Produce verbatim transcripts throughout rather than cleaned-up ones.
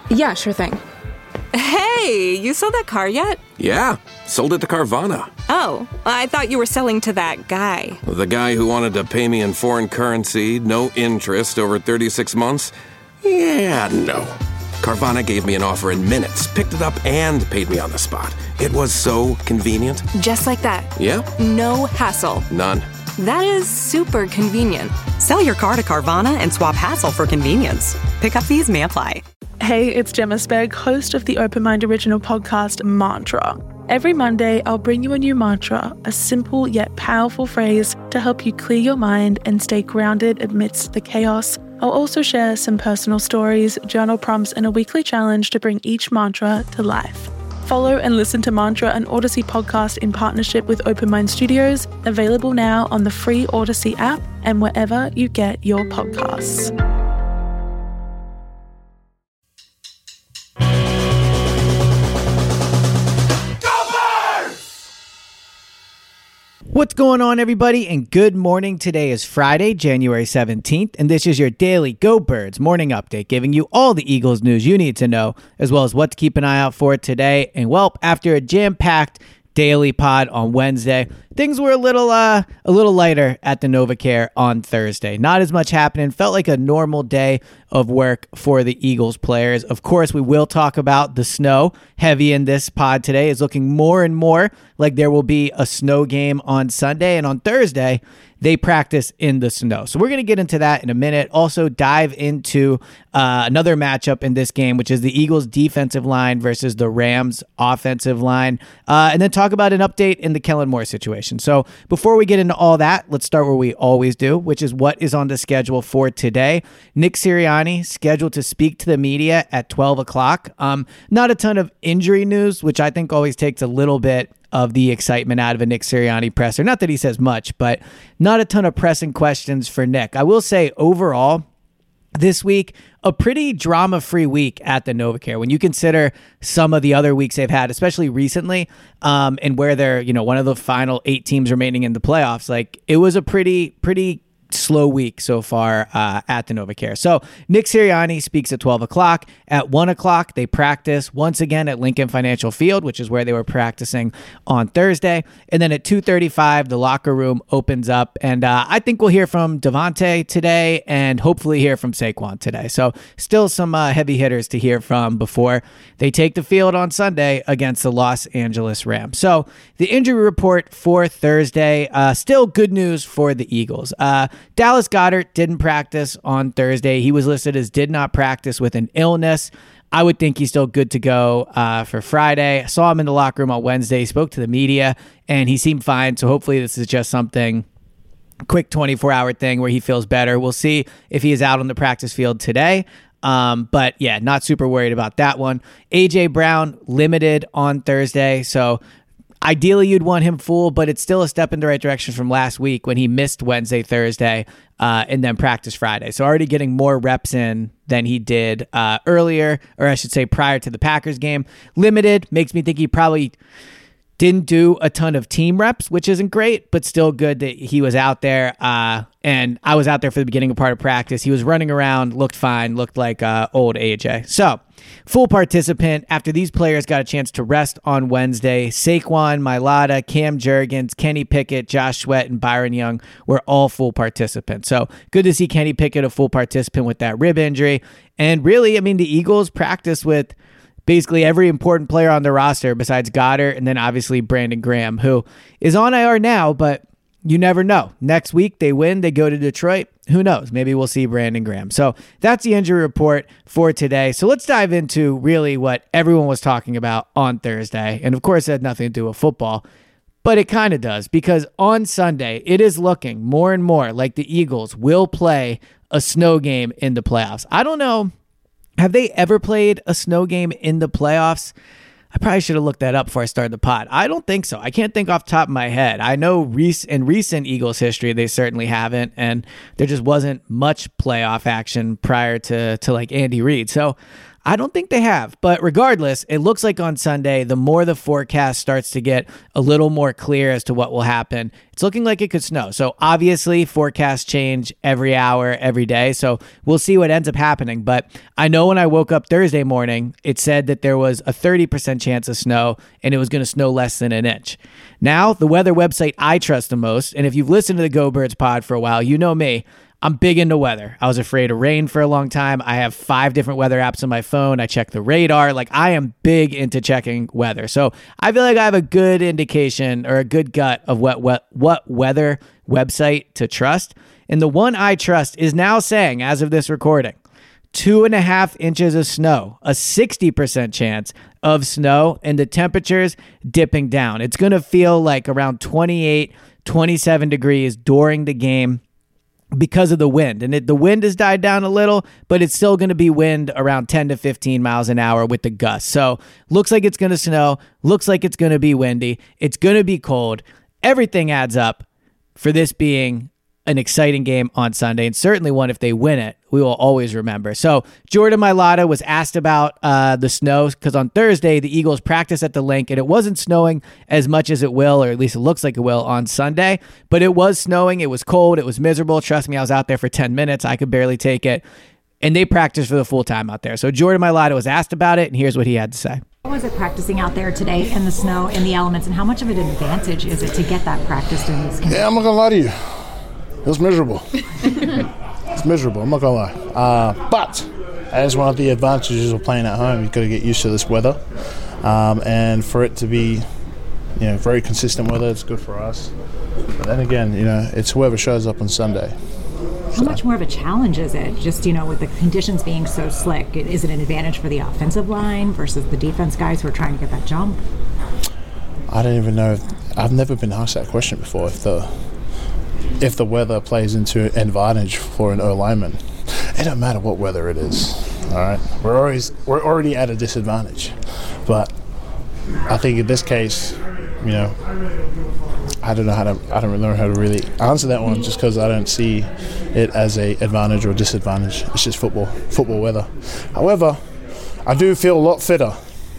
Yeah, sure thing. Hey, you sold that car yet? Yeah, sold it to Carvana. Oh, I thought you were selling to that guy. The guy who wanted to pay me in foreign currency, no interest, over thirty-six months? Yeah, no. Carvana gave me an offer in minutes, picked it up, and paid me on the spot. It was so convenient. Just like that. Yeah. No hassle. None. That is super convenient. Sell your car to Carvana and swap hassle for convenience. Pickup fees may apply. Hey, it's Gemma Spegg, host of the Open Mind original podcast, Mantra. Every Monday, I'll bring you a new mantra, a simple yet powerful phrase to help you clear your mind and stay grounded amidst the chaos. I'll also share some personal stories, journal prompts, and a weekly challenge to bring each mantra to life. Follow and listen to Mantra, an Odyssey podcast in partnership with Open Mind Studios, available now on the free Odyssey app and wherever you get your podcasts. What's going on, everybody, and good morning. Today is Friday, January seventeenth, and this is your daily Go Birds morning update, giving you all the Eagles news you need to know, as well as what to keep an eye out for today. And, well, after a jam-packed daily pod on Wednesday, things were a little uh, a little lighter at the NovaCare on Thursday. Not as much happening. Felt like a normal day of work for the Eagles players. Of course, we will talk about the snow. Heavy in this pod today is looking more and more like there will be a snow game on Sunday. And on Thursday, they practice in the snow. So we're going to get into that in a minute. Also dive into uh, another matchup in this game, which is the Eagles defensive line versus the Rams offensive line. Uh, and then talk about an update in the Kellen Moore situation. So before we get into all that, let's start where we always do, which is what is on the schedule for today. Nick Sirianni scheduled to speak to the media at twelve o'clock. Um, not a ton of injury news, which I think always takes a little bit of the excitement out of a Nick Sirianni presser. Not that he says much, but not a ton of pressing questions for Nick. I will say overall, this week, a pretty drama-free week at the NovaCare. When you consider some of the other weeks they've had, especially recently, um, and where they're, you know, one of the final eight teams remaining in the playoffs, like it was a pretty, pretty slow week so far uh, at the NovaCare. So Nick Sirianni speaks at twelve o'clock. At one o'clock, they practice once again at Lincoln Financial Field, which is where they were practicing on Thursday. And then at two thirty-five, the locker room opens up. And uh, I think we'll hear from Devontae today and hopefully hear from Saquon today. So still some uh, heavy hitters to hear from before they take the field on Sunday against the Los Angeles Rams. So the injury report for Thursday, uh, still good news for the Eagles. Uh, Dallas Goedert didn't practice on Thursday. He was listed as did not practice with an illness. I would think he's still good to go uh, for Friday. I saw him in the locker room on Wednesday, spoke to the media, and he seemed fine. So hopefully this is just something, quick twenty-four hour thing where he feels better. We'll see if he is out on the practice field today. Um, but yeah, not super worried about that one. A J Brown limited on Thursday. So ideally, you'd want him full, but it's still a step in the right direction from last week when he missed Wednesday, Thursday, uh, and then practice Friday. So already getting more reps in than he did uh, earlier, or I should say prior to the Packers game. Limited makes me think he probably didn't do a ton of team reps, which isn't great, but still good that he was out there. Uh, and I was out there for the beginning of part of practice. He was running around, looked fine, looked like uh, old A J. So full participant after these players got a chance to rest on Wednesday. Saquon, Mailata, Cam Jurgens, Kenny Pickett, Josh Sweat, and Byron Young were all full participants. So good to see Kenny Pickett a full participant with that rib injury. And really, I mean, the Eagles practice with basically every important player on the roster besides Goddard, and then obviously Brandon Graham, who is on I R now, but you never know. Next week, they win, they go to Detroit. Who knows? Maybe we'll see Brandon Graham. So that's the injury report for today. So let's dive into really what everyone was talking about on Thursday. And of course, it had nothing to do with football, but it kind of does, because on Sunday, it is looking more and more like the Eagles will play a snow game in the playoffs. I don't know. Have they ever played a snow game in the playoffs? I probably should have looked that up before I started the pod. I don't think so. I can't think off the top of my head. I know rec- in recent Eagles history, they certainly haven't, and there just wasn't much playoff action prior to, to like Andy Reid. So I don't think they have, but regardless, it looks like on Sunday, the more the forecast starts to get a little more clear as to what will happen, it's looking like it could snow. So obviously forecasts change every hour, every day. So we'll see what ends up happening. But I know when I woke up Thursday morning, it said that there was a thirty percent chance of snow and it was going to snow less than an inch. Now, the weather website I trust the most, and if you've listened to the Go Birds pod for a while, you know me, I'm big into weather. I was afraid of rain for a long time. I have five different weather apps on my phone. I check the radar. Like, I am big into checking weather. So I feel like I have a good indication or a good gut of what what, what weather website to trust. And the one I trust is now saying, as of this recording, two and a half inches of snow, a sixty percent chance of snow, and the temperatures dipping down. It's going to feel like around twenty-eight, twenty-seven degrees during the game, because of the wind. And it, the wind has died down a little, but it's still going to be wind around ten to fifteen miles an hour with the gusts. So looks like it's going to snow. Looks like it's going to be windy. It's going to be cold. Everything adds up for this being an exciting game on Sunday, and certainly one if they win it, we will always remember. So Jordan Mailata was asked about uh, the snow because on Thursday, the Eagles practiced at the link, and it wasn't snowing as much as it will, or at least it looks like it will on Sunday, but it was snowing. It was cold. It was miserable. Trust me, I was out there for ten minutes. I could barely take it, and they practiced for the full time out there. So Jordan Mailata was asked about it, and here's what he had to say. How was it practicing out there today in the snow, in the elements, and how much of an advantage is it to get that practiced in these conditions? Yeah, I'm not going to lie to you. It was miserable. It's miserable, I'm not going to lie. Uh, but as one of the advantages of playing at home, you've got to get used to this weather. Um, and for it to be, you know, very consistent weather, it's good for us. But then again, you know, it's whoever shows up on Sunday. How so. much more of a challenge is it, just, you know, with the conditions being so slick? Is it an advantage for the offensive line versus the defense guys who are trying to get that jump? I don't even know. If, I've never been asked that question before. If the if the weather plays into an advantage for an O-lineman, it don't matter what weather it is. All right, we're always we're already at a disadvantage. But I think in this case, you know, I don't know how to I don't know how to really answer that one, just because I don't see it as a advantage or disadvantage. It's just football, football weather. However, I do feel a lot fitter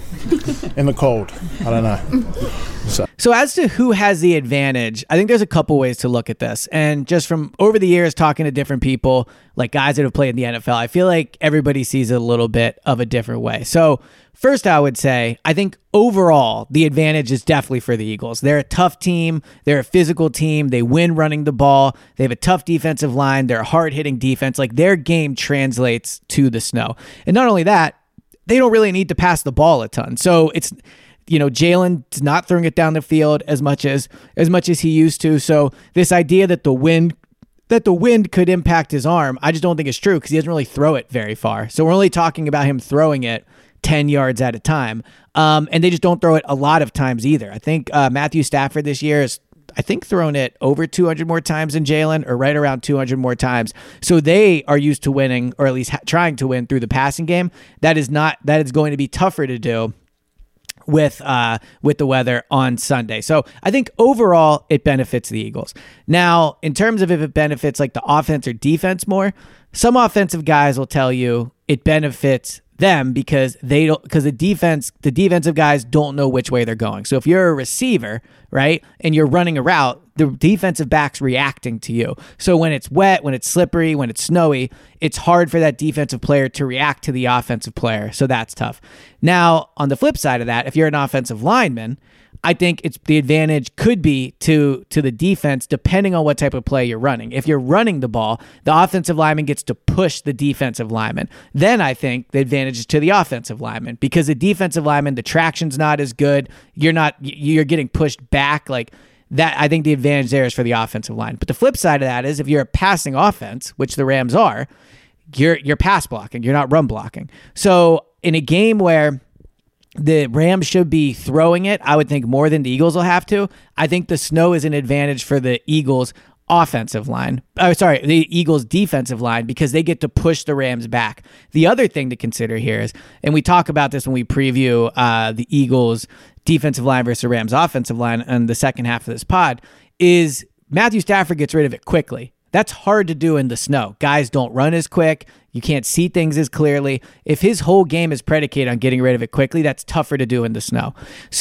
in the cold. I don't know. So. so as to who has the advantage, I think there's a couple ways to look at this. And just from over the years talking to different people, like guys that have played in the N F L, I feel like everybody sees it a little bit of a different way. So first, I would say, I think overall, the advantage is definitely for the Eagles. They're a tough team. They're a physical team. They win running the ball. They have a tough defensive line. They're a hard-hitting defense. Like, their game translates to the snow. And not only that, they don't really need to pass the ball a ton. So it's, you know, Jalen's not throwing it down the field as much as as much as he used to. So this idea that the wind that the wind could impact his arm, I just don't think it's true, because he doesn't really throw it very far. So we're only talking about him throwing it ten yards at a time. Um, and they just don't throw it a lot of times either. I think uh, Matthew Stafford this year is, I think, thrown it over two hundred more times than Jalen, or right around two hundred more times. So they are used to winning, or at least ha- trying to win through the passing game. That is not, that is going to be tougher to do with uh, with the weather on Sunday. So I think overall it benefits the Eagles. Now, in terms of if it benefits like the offense or defense more, some offensive guys will tell you it benefits them because they don't, because the defense, the defensive guys don't know which way they're going. So if you're a receiver, right, and you're running a route, the defensive back's reacting to you. So when it's wet, when it's slippery, when it's snowy, it's hard for that defensive player to react to the offensive player. So that's tough. Now, on the flip side of that, if you're an offensive lineman, I think it's the advantage could be to to the defense, depending on what type of play you're running. If you're running the ball, the offensive lineman gets to push the defensive lineman. Then I think the advantage is to the offensive lineman, because the defensive lineman, the traction's not as good. You're not you're getting pushed back like that. I think the advantage there is for the offensive line. But the flip side of that is if you're a passing offense, which the Rams are, you're you're pass blocking. You're not run blocking. So in a game where the Rams should be throwing it, I would think, more than the Eagles will have to, I think the snow is an advantage for the Eagles offensive line. Oh, sorry, the Eagles defensive line, because they get to push the Rams back. The other thing to consider here is, and we talk about this when we preview uh, the Eagles defensive line versus the Rams offensive line in the second half of this pod, is Matthew Stafford gets rid of it quickly. That's hard to do in the snow. Guys don't run as quick. You can't see things as clearly. If his whole game is predicated on getting rid of it quickly, that's tougher to do in the snow.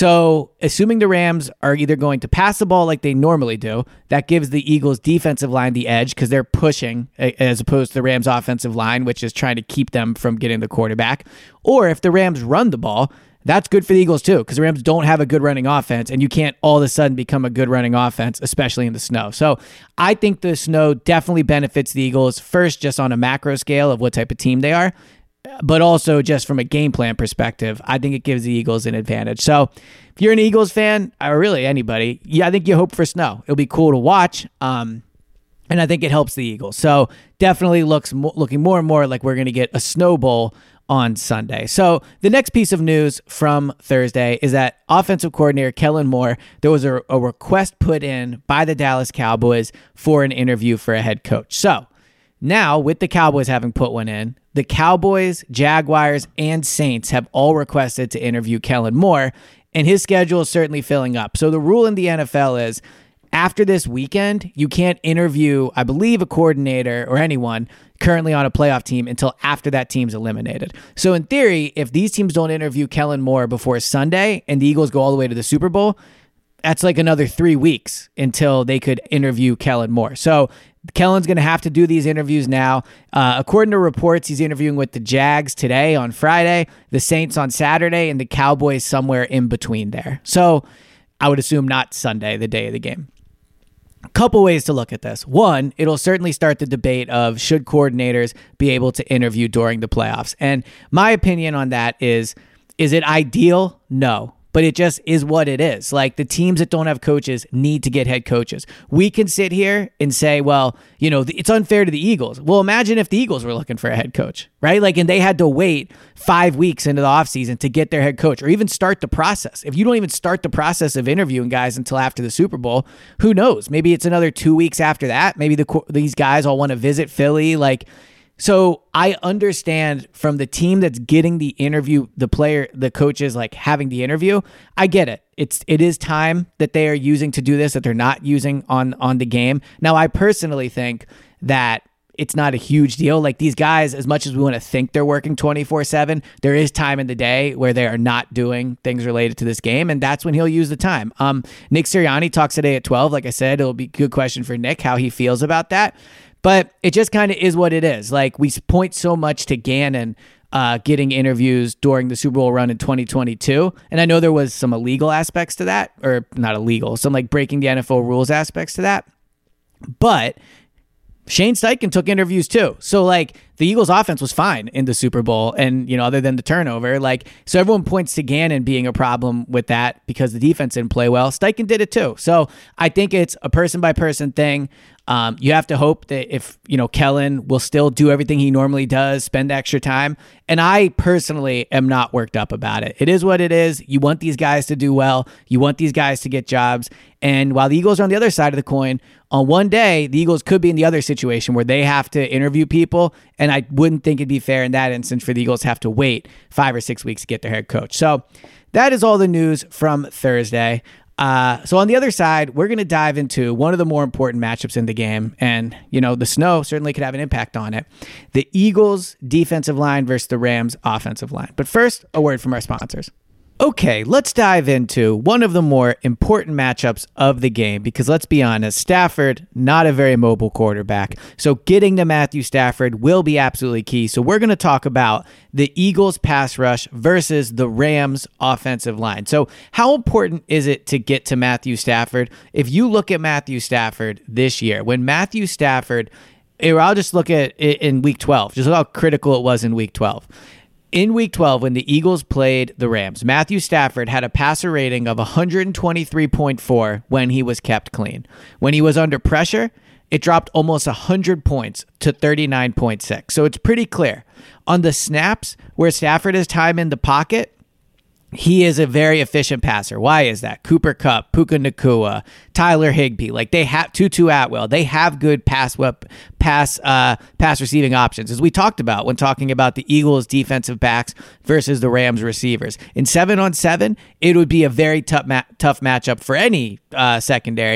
So assuming the Rams are either going to pass the ball like they normally do, that gives the Eagles defensive line the edge because they're pushing as opposed to the Rams offensive line, which is trying to keep them from getting the quarterback. Or if the Rams run the ball, that's good for the Eagles too, because the Rams don't have a good running offense, and you can't all of a sudden become a good running offense, especially in the snow. So I think the snow definitely benefits the Eagles, first just on a macro scale of what type of team they are, but also just from a game plan perspective, I think it gives the Eagles an advantage. So if you're an Eagles fan, or really anybody, yeah, I think you hope for snow. It'll be cool to watch, um, and I think it helps the Eagles. So definitely looks mo- looking more and more like we're going to get a Snow Bowl on Sunday. So the next piece of news from Thursday is that offensive coordinator Kellen Moore, there was a, a request put in by the Dallas Cowboys for an interview for a head coach. So now with the Cowboys having put one in, the Cowboys, Jaguars, and Saints have all requested to interview Kellen Moore, and his schedule is certainly filling up. So the rule in the N F L is after this weekend, you can't interview, I believe, a coordinator or anyone currently on a playoff team until after that team's eliminated. So in theory, if these teams don't interview Kellen Moore before Sunday and the Eagles go all the way to the Super Bowl, that's like another three weeks until they could interview Kellen Moore. So Kellen's going to have to do these interviews now. Uh, according to reports, he's interviewing with the Jags today on Friday, the Saints on Saturday, and the Cowboys somewhere in between there. So I would assume not Sunday, the day of the game. A couple ways to look at this. One, it'll certainly start the debate of should coordinators be able to interview during the playoffs. And my opinion on that is, is it ideal? No. But it just is what it is. Like, the teams that don't have coaches need to get head coaches. We can sit here and say, well, you know, it's unfair to the Eagles. Well, imagine if the Eagles were looking for a head coach, right? Like, and they had to wait five weeks into the offseason to get their head coach or even start the process. If you don't even start the process of interviewing guys until after the Super Bowl, who knows? Maybe it's another two weeks after that. Maybe the these guys all want to visit Philly. Like, so I understand from the team that's getting the interview, the player, the coaches like having the interview. I get it. It's it is time that they are using to do this that they're not using on on the game. Now, I personally think that it's not a huge deal. Like, these guys, as much as we want to think they're working twenty-four seven, there is time in the day where they are not doing things related to this game, and that's when he'll use the time. Um, Nick Sirianni talks today at twelve. Like I said, it'll be a good question for Nick how he feels about that. But it just kind of is what it is. Like, we point so much to Gannon uh, getting interviews during the Super Bowl run in twenty twenty-two. And I know there was some illegal aspects to that, or not illegal, some like breaking the N F L rules aspects to that. But Shane Steichen took interviews too. So like, the Eagles offense was fine in the Super Bowl, and, you know, other than the turnover, like, so everyone points to Gannon being a problem with that because the defense didn't play well. Steichen did it too. So I think it's a person by person thing. Um, you have to hope that if, you know, Kellen will still do everything he normally does, spend extra time. And I personally am not worked up about it. It is what it is. You want these guys to do well. You want these guys to get jobs. And while the Eagles are on the other side of the coin, on one day, the Eagles could be in the other situation where they have to interview people. And I wouldn't think it'd be fair in that instance for the Eagles to have to wait five or six weeks to get their head coach. So that is all the news from Thursday. Uh, so on the other side, we're going to dive into one of the more important matchups in the game. And, you know, the snow certainly could have an impact on it. The Eagles defensive line versus the Rams offensive line. But first, a word from our sponsors. Okay, let's dive into one of the more important matchups of the game because, let's be honest, Stafford, not a very mobile quarterback. So getting to Matthew Stafford will be absolutely key. So we're going to talk about the Eagles pass rush versus the Rams offensive line. So how important is it to get to Matthew Stafford? If you look at Matthew Stafford this year, when Matthew Stafford, I'll just look at it in week twelve, just look how critical it was in week twelve. In week twelve, when the Eagles played the Rams, Matthew Stafford had a passer rating of one twenty-three point four when he was kept clean. When he was under pressure, it dropped almost one hundred points to thirty-nine point six. So it's pretty clear. On the snaps where Stafford has time in the pocket, he is a very efficient passer. Why is that? Cooper Kupp, Puka Nacua, Tyler Higbee, like they have Tutu Atwell. They have good pass wep- pass uh, pass receiving options, as we talked about when talking about the Eagles defensive backs versus the Rams receivers. In seven on seven, it would be a very tough ma- tough matchup for any uh, secondary.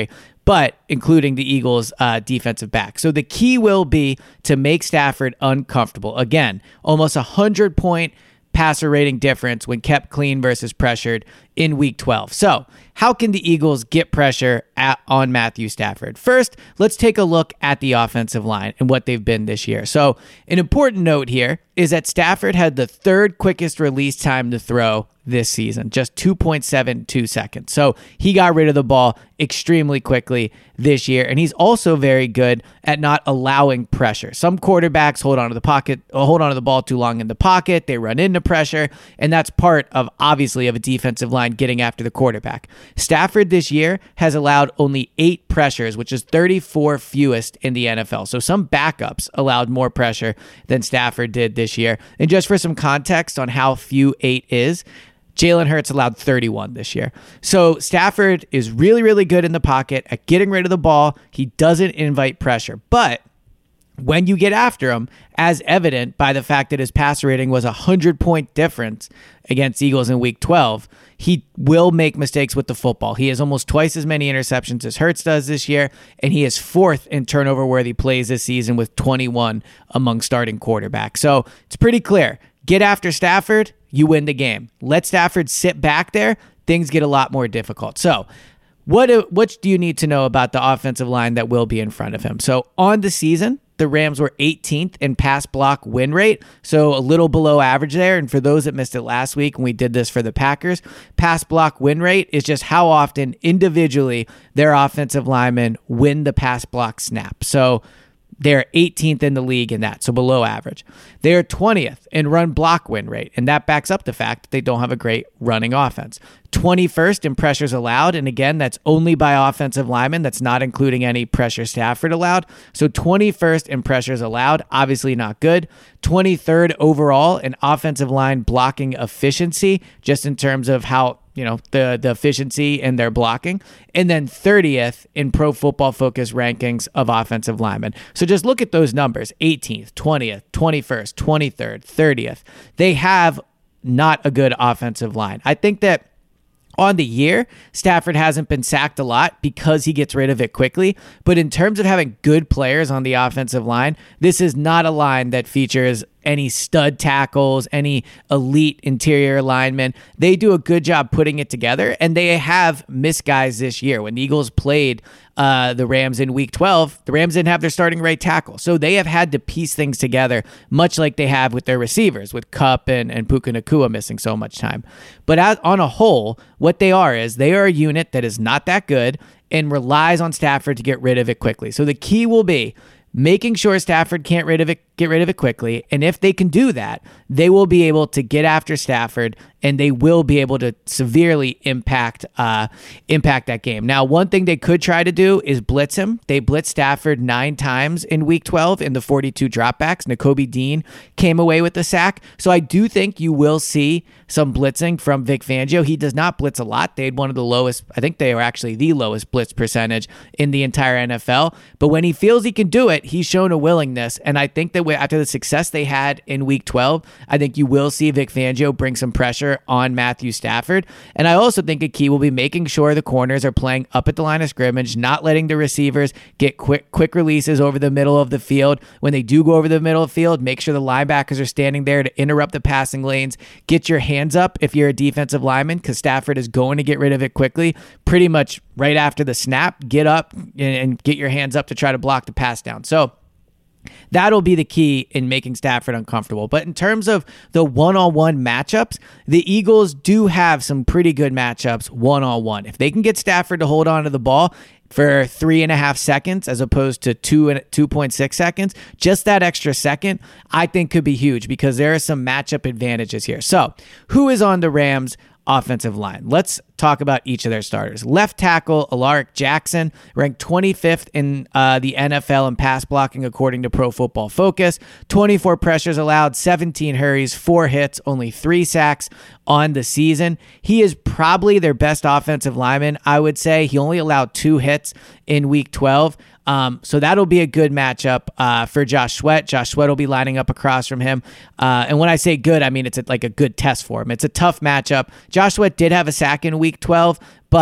but including the Eagles' uh, defensive back. So the key will be to make Stafford uncomfortable. Again, almost a hundred-point passer rating difference when kept clean versus pressured in week twelve. So how can the Eagles get pressure at, on Matthew Stafford? First, let's take a look at the offensive line and what they've been this year. So an important note here is that Stafford had the third quickest release time to throw this season, just two point seven two seconds. So he got rid of the ball extremely quickly this year, and he's also very good at not allowing pressure. Some quarterbacks hold on to the pocket, hold on to the ball too long in the pocket, they run into pressure, and that's part of, obviously, of a defensive line getting after the quarterback. Stafford this year has allowed only eight pressures, which is thirty-four fewest in the N F L. So some backups allowed more pressure than Stafford did this year. And just for some context on how few eight is, Jalen Hurts allowed thirty-one this year. So Stafford is really, really good in the pocket at getting rid of the ball. He doesn't invite pressure. But when you get after him, as evident by the fact that his passer rating was a hundred-point difference against Eagles in week twelve, he will make mistakes with the football. He has almost twice as many interceptions as Hurts does this year, and he is fourth in turnover-worthy plays this season with twenty-one among starting quarterbacks. So it's pretty clear. Get after Stafford, you win the game. Let Stafford sit back there, things get a lot more difficult. So what, what do you need to know about the offensive line that will be in front of him? So on the season, the Rams were eighteenth in pass block win rate, so a little below average there. And for those that missed it last week when we did this for the Packers, pass block win rate is just how often individually their offensive linemen win the pass block snap. So they're eighteenth in the league in that, so below average. They're twentieth in run block win rate, and that backs up the fact that they don't have a great running offense. twenty-first in pressures allowed, and again, that's only by offensive linemen. That's not including any pressure Stafford allowed. So twenty-first in pressures allowed, obviously not good. twenty-third overall in offensive line blocking efficiency, just in terms of how, you know, the, the efficiency in their blocking. And then thirtieth in Pro Football Focus rankings of offensive linemen. So just look at those numbers, eighteenth, twentieth, twenty-first, twenty-third, thirtieth. They have not a good offensive line. I think that on the year, Stafford hasn't been sacked a lot because he gets rid of it quickly. But in terms of having good players on the offensive line, this is not a line that features any stud tackles, any elite interior linemen. They do a good job putting it together, and they have missed guys this year. When the Eagles played uh, the Rams in week twelve, the Rams didn't have their starting right tackle. So they have had to piece things together, much like they have with their receivers, with Kupp and, and Puka Nacua missing so much time. But as, on a whole, what they are is they are a unit that is not that good and relies on Stafford to get rid of it quickly. So the key will be making sure Stafford can't rid of it, get rid of it quickly. And if they can do that, they will be able to get after Stafford, and they will be able to severely impact uh, impact that game. Now, one thing they could try to do is blitz him. They blitzed Stafford nine times in week twelve in the forty-two dropbacks. Nakobe Dean came away with the sack. So I do think you will see some blitzing from Vic Fangio. He does not blitz a lot. They had one of the lowest, I think they were actually the lowest blitz percentage in the entire N F L. But when he feels he can do it, he's shown a willingness. And I think that after the success they had in week twelve, I think you will see Vic Fangio bring some pressure on Matthew Stafford. And I also think a key will be making sure the corners are playing up at the line of scrimmage, not letting the receivers get quick quick releases over the middle of the field. When they do go over the middle of the field, make sure the linebackers are standing there to interrupt the passing lanes. Get your hands up if you're a defensive lineman, because Stafford is going to get rid of it quickly. Pretty much right after the snap, get up and, and get your hands up to try to block the pass down. So that'll be the key in making Stafford uncomfortable. But in terms of the one-on-one matchups, the Eagles do have some pretty good matchups one-on-one. If they can get Stafford to hold on to the ball for three and a half seconds as opposed to two and two point six seconds, just that extra second, I think could be huge, because there are some matchup advantages here. So who is on the Rams offensive line? Let's talk about each of their starters. Left tackle Alaric Jackson, ranked twenty-fifth in uh, the N F L in pass blocking according to Pro Football Focus. twenty-four pressures allowed, seventeen hurries, four hits, only three sacks on the season. He is probably their best offensive lineman, I would say. He only allowed two hits in week twelve. Um, so that'll be a good matchup uh, for Josh Sweat. Josh Sweat will be lining up across from him. Uh, and when I say good, I mean it's a, like a good test for him. It's a tough matchup. Josh Sweat did have a sack in week twelve, but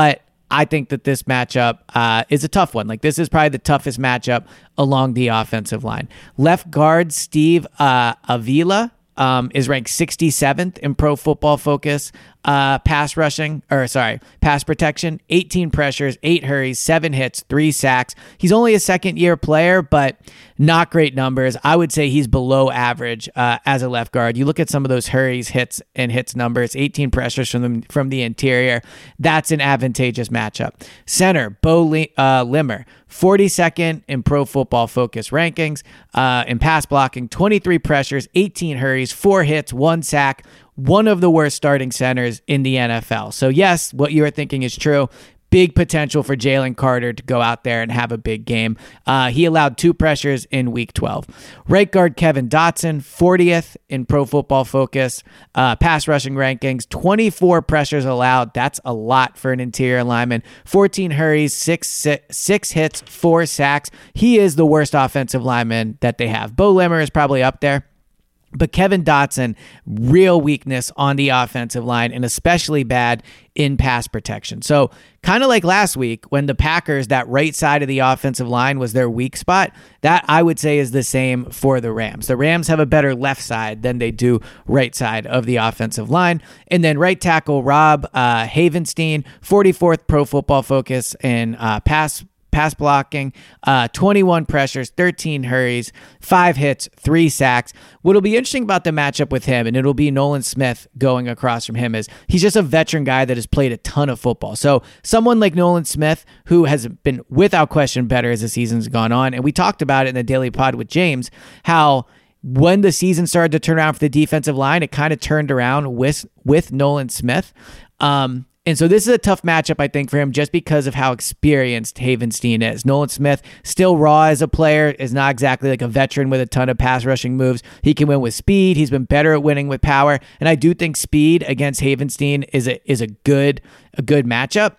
I think that this matchup uh, is a tough one. Like, this is probably the toughest matchup along the offensive line. Left guard Steve uh, Avila um, is ranked sixty-seventh in Pro Football Focus uh, pass rushing, or sorry, pass protection. eighteen pressures, eight hurries, seven hits, three sacks. He's only a second-year player, but not great numbers. I would say he's below average uh, as a left guard. You look at some of those hurries, hits, and hits numbers, eighteen pressures from the, from the interior. That's an advantageous matchup. Center, Bo Li- uh, Limmer, forty-second in Pro Football Focus rankings. Uh, in pass blocking, twenty-three pressures, eighteen hurries, four hits, one sack. One of the worst starting centers in the N F L. So yes, what you are thinking is true. Big potential for Jalen Carter to go out there and have a big game. Uh, he allowed two pressures in week twelve. Right guard Kevin Dotson, fortieth in Pro Football Focus uh, pass rushing rankings, twenty-four pressures allowed. That's a lot for an interior lineman. fourteen hurries, six, six, six hits, four sacks. He is the worst offensive lineman that they have. Bo Limmer is probably up there. But Kevin Dotson, real weakness on the offensive line, and especially bad in pass protection. So kind of like last week when the Packers, that right side of the offensive line was their weak spot, that I would say is the same for the Rams. The Rams have a better left side than they do right side of the offensive line. And then right tackle Rob uh, Havenstein, forty-fourth Pro Football Focus in uh, pass pass blocking, uh, twenty-one pressures, thirteen hurries, five hits, three sacks. What'll be interesting about the matchup with him, and it'll be Nolan Smith going across from him, is he's just a veteran guy that has played a ton of football. So someone like Nolan Smith, who has been without question better as the season's gone on, and we talked about it in the Daily Pod with James, how when the season started to turn around for the defensive line, it kind of turned around with, with Nolan Smith. Um, And so this is a tough matchup, I think, for him just because of how experienced Havenstein is. Nolan Smith, still raw as a player, is not exactly like a veteran with a ton of pass rushing moves. He can win with speed. He's been better at winning with power. And I do think speed against Havenstein is a, is a good, a good matchup.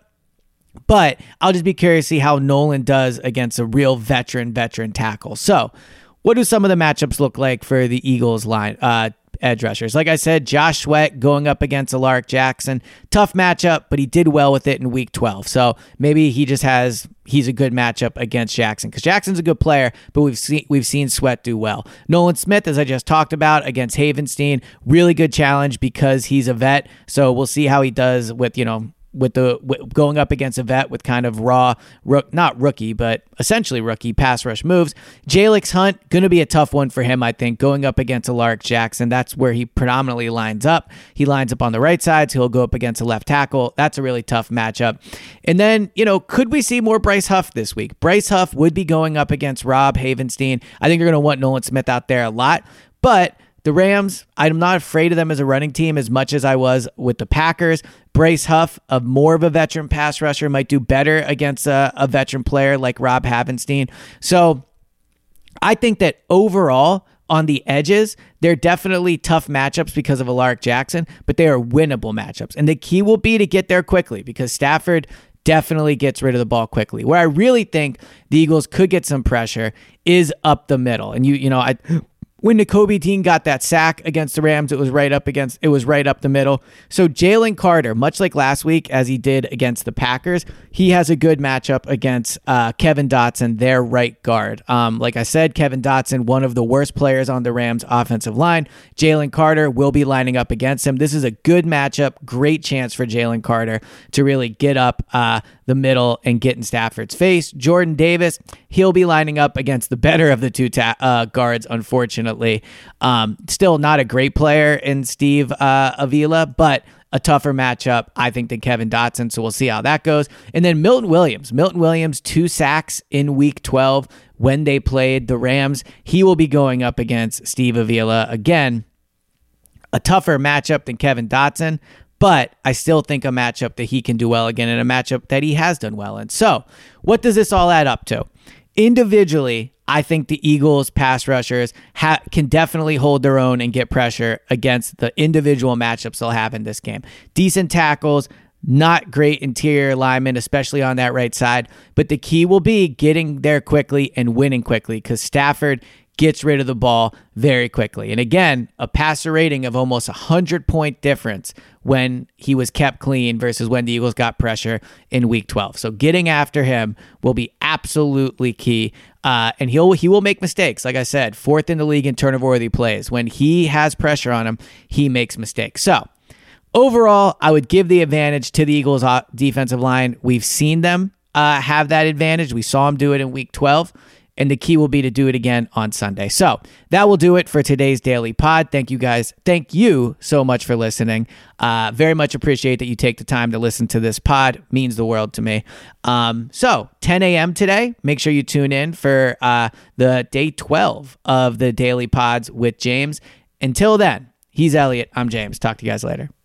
But I'll just be curious to see how Nolan does against a real veteran, veteran tackle. So what do some of the matchups look like for the Eagles line? Uh, edge rushers. Like I said, Josh Sweat going up against Alaric Jackson. Tough matchup, but he did well with it in week twelve. So maybe he just has, he's a good matchup against Jackson, because Jackson's a good player, but we've seen, we've seen Sweat do well. Nolan Smith, as I just talked about, against Havenstein, really good challenge because he's a vet. So we'll see how he does with, you know, with the with going up against a vet with kind of raw, rook, not rookie, but essentially rookie pass rush moves. Jalix Hunt, going to be a tough one for him, I think, going up against Alaric Jackson. That's where he predominantly lines up. He lines up on the right side, so he'll go up against a left tackle. That's a really tough matchup. And then, you know, could we see more Bryce Huff this week? Bryce Huff would be going up against Rob Havenstein. I think you're going to want Nolan Smith out there a lot, but the Rams, I'm not afraid of them as a running team as much as I was with the Packers. Bryce Huff, a more of a veteran pass rusher, might do better against a, a veteran player like Rob Havenstein. So I think that overall, on the edges, they're definitely tough matchups because of Alaric Jackson, but they are winnable matchups. And the key will be to get there quickly, because Stafford definitely gets rid of the ball quickly. Where I really think the Eagles could get some pressure is up the middle. And you, you know, I... When Nakobe Dean got that sack against the Rams, it was right up against, it was right up the middle. So Jalen Carter, much like last week as he did against the Packers, he has a good matchup against uh, Kevin Dotson, their right guard. Um, like I said, Kevin Dotson, one of the worst players on the Rams offensive line. Jalen Carter will be lining up against him. This is a good matchup, great chance for Jalen Carter to really get up uh, the middle and get in Stafford's face. Jordan Davis, he'll be lining up against the better of the two ta- uh, guards, unfortunately. Um, still not a great player in Steve uh, Avila, but a tougher matchup, I think, than Kevin Dotson. So we'll see how that goes. And then Milton Williams. Milton Williams, two sacks in week twelve when they played the Rams. He will be going up against Steve Avila. Again, a tougher matchup than Kevin Dotson, but I still think a matchup that he can do well again, and a matchup that he has done well in. So what does this all add up to? Individually, I think the Eagles pass rushers ha- can definitely hold their own and get pressure against the individual matchups they'll have in this game. Decent tackles, not great interior linemen, especially on that right side. But the key will be getting there quickly and winning quickly, because Stafford gets rid of the ball very quickly. And again, a passer rating of almost a hundred-point difference when he was kept clean versus when the Eagles got pressure in week twelve. So getting after him will be absolutely key. Uh, and he'll he will make mistakes. Like I said, fourth in the league in turnover-worthy plays. When he has pressure on him, he makes mistakes. So overall, I would give the advantage to the Eagles' defensive line. We've seen them uh, have that advantage. We saw them do it in week twelve. And the key will be to do it again on Sunday. So that will do it for today's daily pod. Thank you guys. Thank you so much for listening. Uh, very much appreciate that you take the time to listen to this pod. Means the world to me. Um, so ten a.m. today, make sure you tune in for uh, the day twelve of the daily pods with James. Until then, he's Elliot. I'm James. Talk to you guys later.